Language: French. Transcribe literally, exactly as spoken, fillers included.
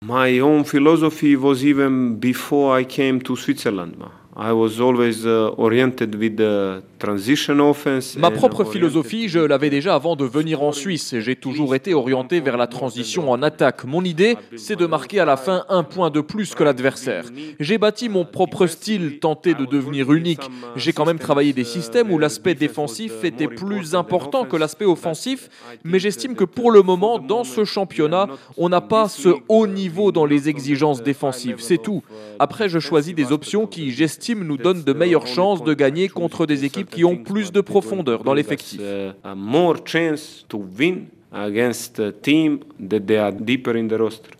My own philosophy was even before I came to Switzerland. I was always uh, oriented with the transition offense. Ma propre philosophie, je l'avais déjà avant de venir en Suisse. J'ai toujours été orienté vers la transition en attaque. Mon idée, c'est de marquer à la fin un point de plus que l'adversaire. J'ai bâti mon propre style, tenté de devenir unique. J'ai quand même travaillé des systèmes où l'aspect défensif était plus important que l'aspect offensif, mais j'estime que pour le moment, dans ce championnat, on n'a pas ce haut niveau dans les exigences défensives, c'est tout. Après, je choisis des options qui, j'estime, nous donnent de meilleures chances de gagner contre des équipes qui ont plus de profondeur dans l'effectif. More chance to win against a team that they are deeper in the roster.